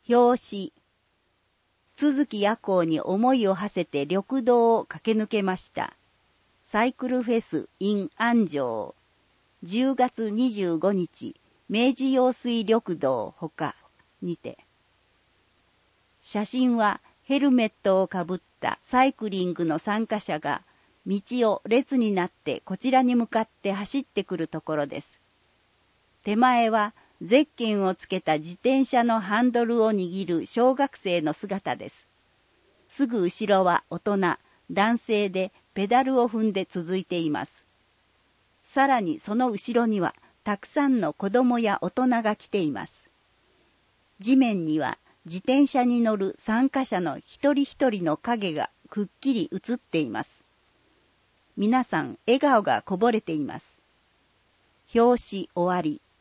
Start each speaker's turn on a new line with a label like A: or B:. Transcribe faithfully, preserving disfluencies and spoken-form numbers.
A: 表紙。都築夜行に思いを馳せて緑道を駆け抜けました。サイクルフェス in 安城。じゅうがつにじゅうごにち、明治用水緑道ほかにて。写真はヘルメットをかぶったサイクリングの参加者が道を列になってこちらに向かって走ってくるところです。手前はゼッケンをつけた自転車のハンドルを握る小学生の姿です。すぐ後ろは大人、男性でペダルを踏んで続いています。さらにその後ろにはたくさんの子供や大人が来ています。地面には自転車に乗る参加者の一人一人の影がくっきり映っています。皆さん笑顔がこぼれています。表紙終わり。